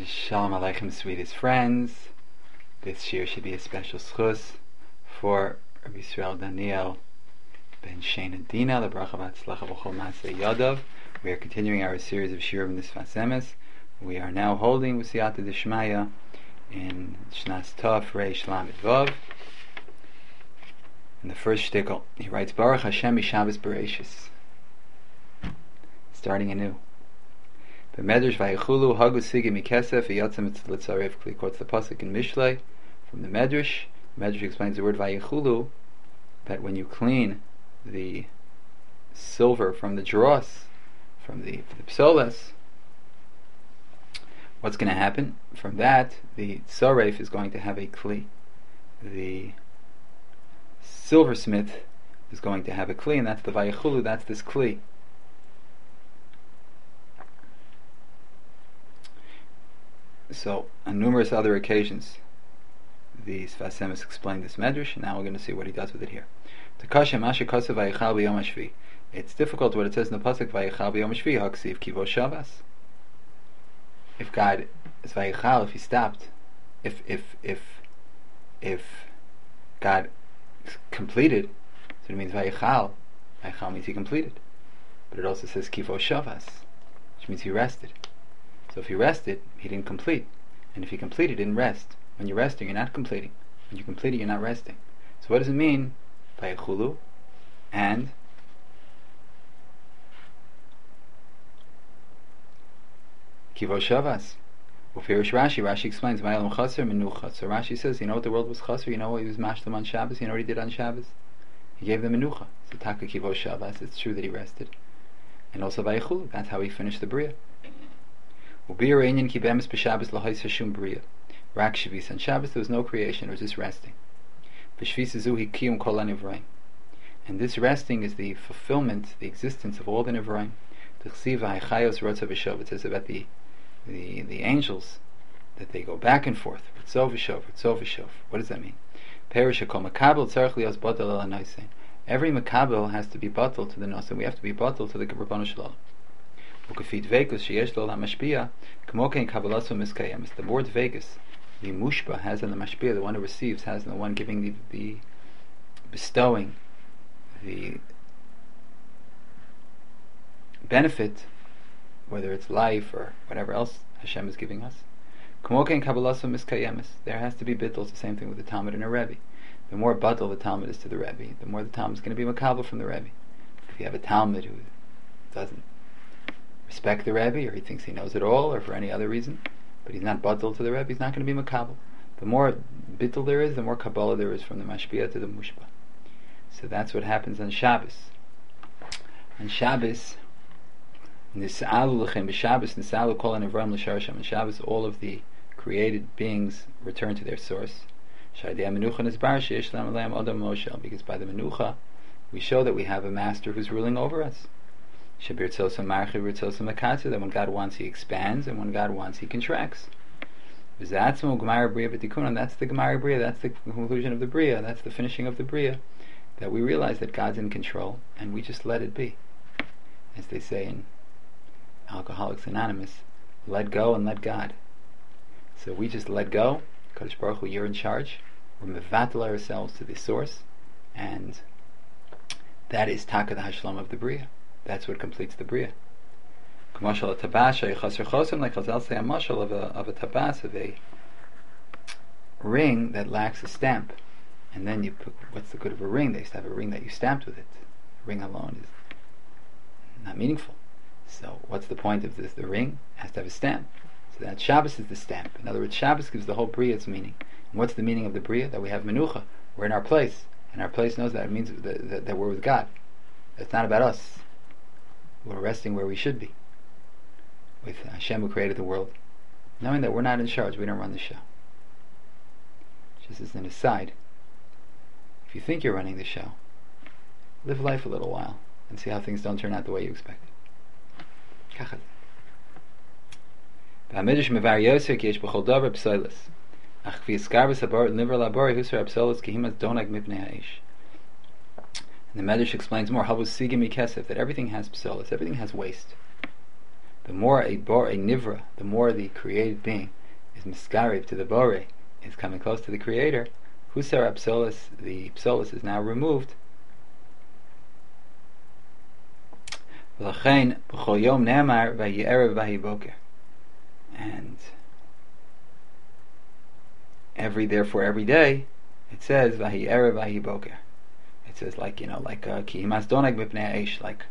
Shalom Aleichem, sweetest friends. This year should be a special schus for Rabbi Yisrael Daniel ben Shena Dina, the bracha v'atzlacha b'chol maaseh yadav. We are continuing our series of shiurim Nisfas Emes. We are now holding with Siyata Deshmaya in Shnas Tov Reish Lamed Vav. In the first shtickle, he writes Baruch Hashem Shabbos Bereshis, starting anew. B'medrash vayichulu hagu sigi mikesef v'yatzem tzlitzaref kli. Quotes the pasuk in Mishlei from the Medrash. Medrash explains the word vayichulu, that when you clean the silver from the dross, from the psoles, what's going to happen? From that, the tzaref is going to have a kli. The silversmith is going to have a kli, and that's the vayichulu, that's this kli. So, on numerous other occasions, the Sfas Emes explained this medrash, and now we're going to see what he does with it here. It's difficult what it says in the pasuk Vayichal b'yom hashvi haksiv kivo shavas. If God is Vayichal, if he stopped, if God completed, so it means Vayichal. Vayichal means he completed, but it also says kivo shavas, which means he rested. So if he rested, he didn't complete. And if he completed, he didn't rest. When you're resting, you're not completing. When you complete it, you're not resting. So what does it mean? Vayichulu and Kivo Shavas. Ufirish Rashi. Rashi explains Ma'alam Chaser Menucha. So Rashi says, you know what the world was Chaser? You know what he was mashlam on Shabbos? You know what he did on Shabbos? He gave them Menucha. So Taka Kivo Shavas. It's true that he rested. And also Vayichulu. That's how he finished the Bria. On Shabbos there was no creation, it was just resting. And this resting is the fulfillment, the existence of all the Nivraim. It says about the angels, that they go back and forth. What does that mean? Every makabel has to be batal to the Nasa. We have to be batal to the Rabbanu Shalom. The more dvekus the mushba has in the mashpia, the one who receives has in the one giving the bestowing the benefit, whether it's life or whatever else Hashem is giving us. There has to be bittul. The same thing with the Talmud and a Rebbe. The more bittul the Talmud is to the Rebbe, the more the Talmud is going to be makabel from the Rebbe. If you have a Talmud who doesn't respect the Rebbe, or he thinks he knows it all, or for any other reason, but he's not batal to the Rebbe, he's not going to be makabel. The more bittul there is, the more kabbalah there is from the mashpia to the mushba. So that's what happens on Shabbos. On Shabbos, Nisa'alu l'chem b'Shabbos, Nisa'alu kol ha'nivraim l'sharasham. On Shabbos, all of the created beings return to their source. Sh'adei ha'menucha nisbar she'yesh lam aleim adam moshel. Because by the menucha, we show that we have a master who's ruling over us. That when God wants, he expands, and when God wants, he contracts. That's the Gemara Bria, that's the conclusion of the Bria, that's the finishing of the Bria, that we realize that God's in control, and we just let it be. As they say in Alcoholics Anonymous, let go and let God. So we just let go. Kadosh Baruch Hu, you're in charge. We're mevatel ourselves to the source, and that is Taka the Hashlam of the Bria. That's what completes the Bria. Kamashal a tabasha yechasr chosim, like Chazal say a mashal of a tabas, of a ring that lacks a stamp. And then you put, what's the good of a ring? They used to have a ring that you stamped with it. A ring alone is not meaningful. So what's the point of this? The ring has to have a stamp. So that Shabbos is the stamp. In other words, Shabbos gives the whole Bria its meaning. And what's the meaning of the Bria? That we have menucha. We're in our place. And our place knows that. It means that we're with God. It's not about us. We're resting where we should be, with Hashem who created the world, knowing that we're not in charge, we don't run the show. Just as an aside, if you think you're running the show, live life a little while and see how things don't turn out the way you expected. And the Medrash explains more, that everything has psolos, everything has waste. The more a nivra, the more the created being is miskarev to the bore, is coming close to the creator, husar psolis, the psolis is now removed. And every day it says vahi erev vahi boker. It says like ki himas doneg mipnei eish, like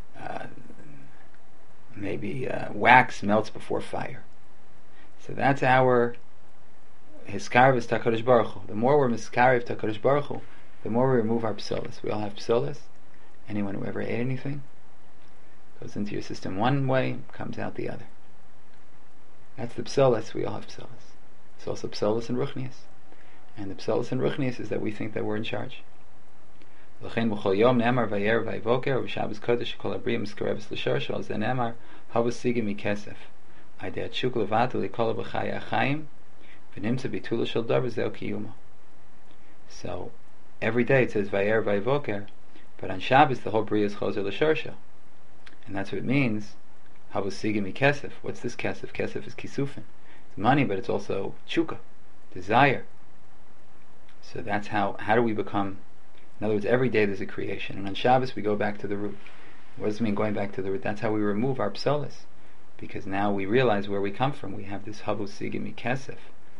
maybe wax melts before fire. So that's our hiskarvus takodesh baruch Hu. The more we're miskarev takodesh baruch Hu, the more we remove our psolis. We all have psolis. Anyone who ever ate anything goes into your system one way, comes out the other. That's the psolis. We all have psolis. It's also psolis and ruchnius. And the psolis and ruchnius is that we think that we're in charge. L'chein b'chol yom ne'amar vayer vayvoker v'shabbos kodesh kol abriyim skarevis l'shorsho al ze ne'amar havos sigim mikesef aydei atshuk levatu l'kol b'chaya achayim v'nimtza bitula shel davar zeu kiyuma. So every day it says vayer vayvoker, but on Shabbos the whole bria is chozer l'shorsho, and that's what it means. Havos sigim mikesef. What's this kesef? Kesef is kisufin. It's money, but it's also tshuka, desire. So that's how do we become. In other words, every day there's a creation, and on Shabbos we go back to the root. What does it mean going back to the root? That's how we remove our psolis, because now we realize where we come from. We have this havos sigim mikesef.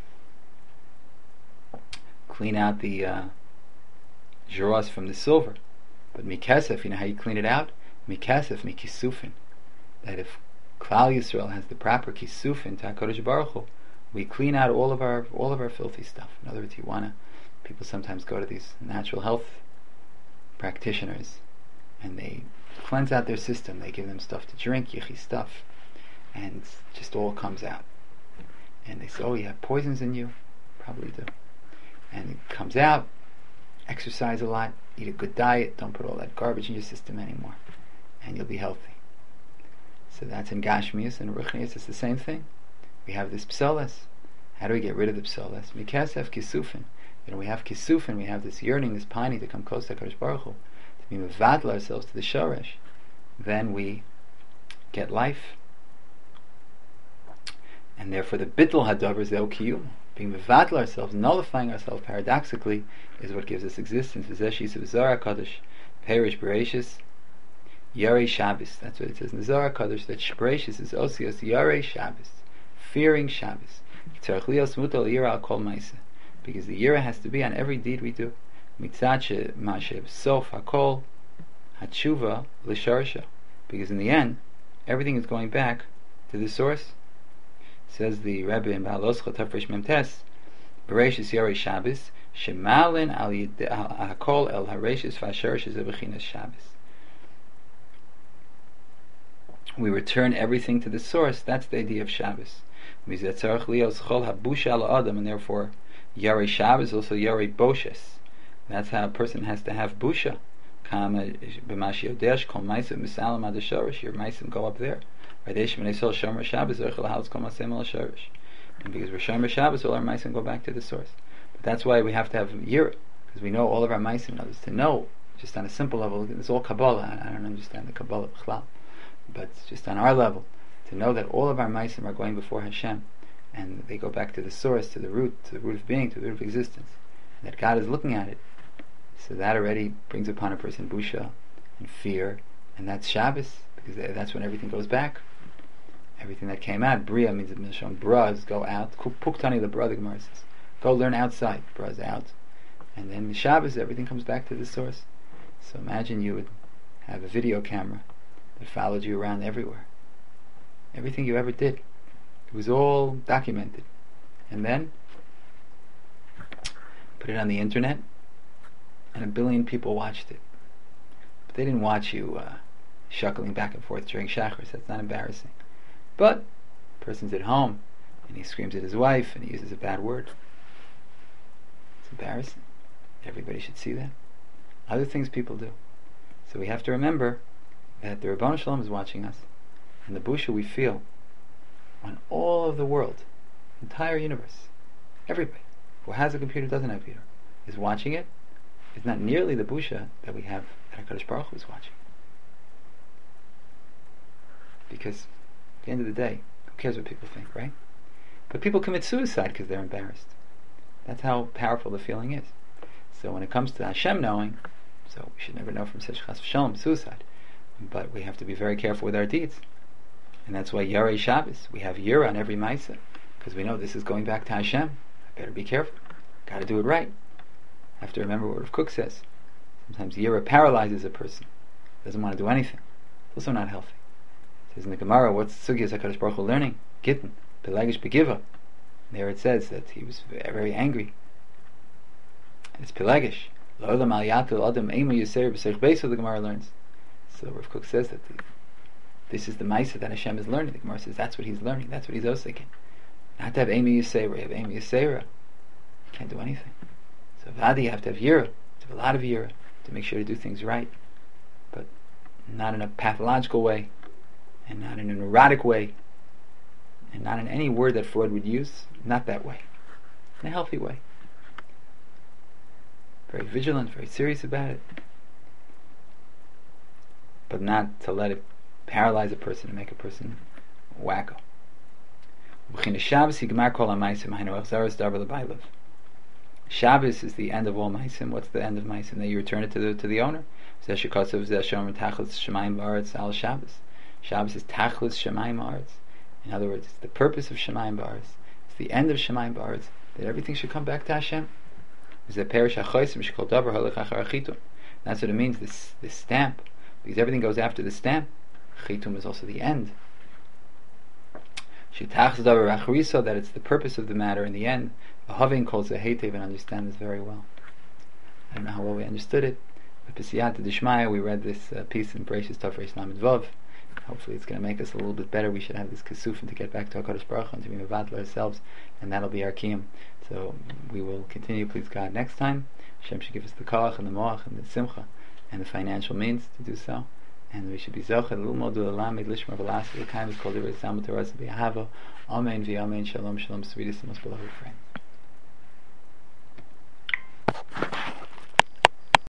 Clean out the juros from the silver, but mikesef, you know how you clean it out? Mikesef mikisufin. That if Klal Yisrael has the proper kisufin to HaKadosh Baruch Hu, we clean out all of our filthy stuff. In other words, people sometimes go to these natural health practitioners and they cleanse out their system. They give them stuff to drink, yichi stuff, and it just all comes out. And they say, oh, you have poisons in you? Probably do. And it comes out. Exercise a lot, eat a good diet, don't put all that garbage in your system anymore, and you'll be healthy. So that's in Gashmius, and Ruchnius it's the same thing. We have this psolis. How do we get rid of the psolis? Mikesef kisufin. We have kisufin, we have this yearning, this pining to come close to HaKadosh Baruch Hu, to be mevadel ourselves to the shoresh. Then we get life. And therefore the bittul hadavar zeu kiyum. Being mevadel ourselves, nullifying ourselves paradoxically, is what gives us existence. V'zesh yisav Zohar HaKadosh, perish bereishis, Yarei Shabbos. That's what it says in the Zohar HaKadosh, that Shbreshis is osios Yarei Shabbos, fearing Shabbos. Tzarech lios mutal yira al kol ma'aseh, because the yira has to be on every deed we do. Mitzat she'mashev sof hakol hatshuva l'sharsha, because in the end, everything is going back to the source. Says the Rebbe in Baal Oscha Tafresh Memtes, Bereshis Yarei Shabbos, shemalin al hakol el hareshis v'asharshes ebechinas Shabbos. We return everything to the source. That's the idea of Shabbos. And therefore Yarei Shabbos also Yarei Boshes. That's how a person has to have busha. Your meisim go up there. And because we're Shomer Shabbos, all our meisim go back to the source. But that's why we have to have yira, because we know all of our meisim. To know, just on a simple level, it's all Kabbalah. I don't understand the Kabbalah b'chlal. But just on our level, to know that all of our meisim are going before Hashem, and they go back to the source, to the root of being, to the root of existence, and that God is looking at it. So that already brings upon a person busha and fear, and that's Shabbos, because that's when everything goes back. Everything that came out, bria means that Mishon bras go out. Puktani the brother Gemara says, go learn outside, bras out, and then Shabbos everything comes back to the source. So imagine you would have a video camera that followed you around everywhere. Everything you ever did, it was all documented, and then put it on the internet, and 1 billion people watched it. But they didn't watch you shuckling back and forth during Shachris. That's not embarrassing. But a person's at home and he screams at his wife and he uses a bad word. It's embarrassing. Everybody should see that. Other things people do. So we have to remember that the Ribono Shel Olam is watching us, and the busha we feel on all of the world, entire universe, everybody who has a computer, doesn't have a computer, is watching it. It's not nearly the busha that we have that HaKadosh Baruch Hu is watching. Because the end of the day, who cares what people think, right? But people commit suicide because they're embarrassed. That's how powerful the feeling is. So when it comes to Hashem knowing, so we should never know from such chas v'shalom, suicide. But we have to be very careful with our deeds. And that's why Yarei Shabbos, we have Yira on every Maisa, because we know this is going back to Hashem. I better be careful. Got to do it right. I have to remember what Rav Kook says. Sometimes Yira paralyzes a person. Doesn't want to do anything. It's also not healthy. It says in the Gemara, what's Sugyas HaKadosh Baruch Hu learning? Gittin, Pelagish Begiva. There it says that he was very angry. It's Pelagish. Lo'olam al yatel adam ema yisera b'seich beis, the Gemara learns. So Rav Kook says that this is the Maisa that Hashem is learning. The Gemara says that's what he's learning. That's what he's oseking. Not to have ema yisera. You have ema yisera. You can't do anything. So Vadi, you have to have Yira. To have a lot of Yira to make sure to do things right, but not in a pathological way, and not in a neurotic way, and not in any word that Freud would use. Not that way. In a healthy way. Very vigilant, very serious about it, but not to let it paralyze a person and make a person wacko. Shabbos is the end of all Maisim. What's the end of Maisim? That you return it to the owner. Shabbos is Tachlis Shemayim Ba'aretz. In other words, it's the purpose of Shemayim Ba'aretz. It's the end of Shemayim Ba'aretz, that everything should come back to Hashem. That's what it means, this stamp, because everything goes after the stamp. Chitum is also the end. That it's the purpose of the matter in the end. Having calls a Heitev and understand this very well. I don't know how well we understood it, but B'siyata D'Shmaya, we read this piece in Bereshis Tov Reish Lamed Vav. Hopefully it's going to make us a little bit better. We should have this kesufin to get back to HaKadosh Baruch Hu and to be mevatl ourselves, and that'll be our kiyum. So we will continue, please God, next time. Hashem should give us the koach and the moach and the simcha and the financial means to do so. And we should be zocheh l'ilmod u'lamed lishmar v'laseh l'kaim is called the Rizam Torah B'Yahava. Amen v'Amen. Shalom, shalom, sweetest and most beloved friend.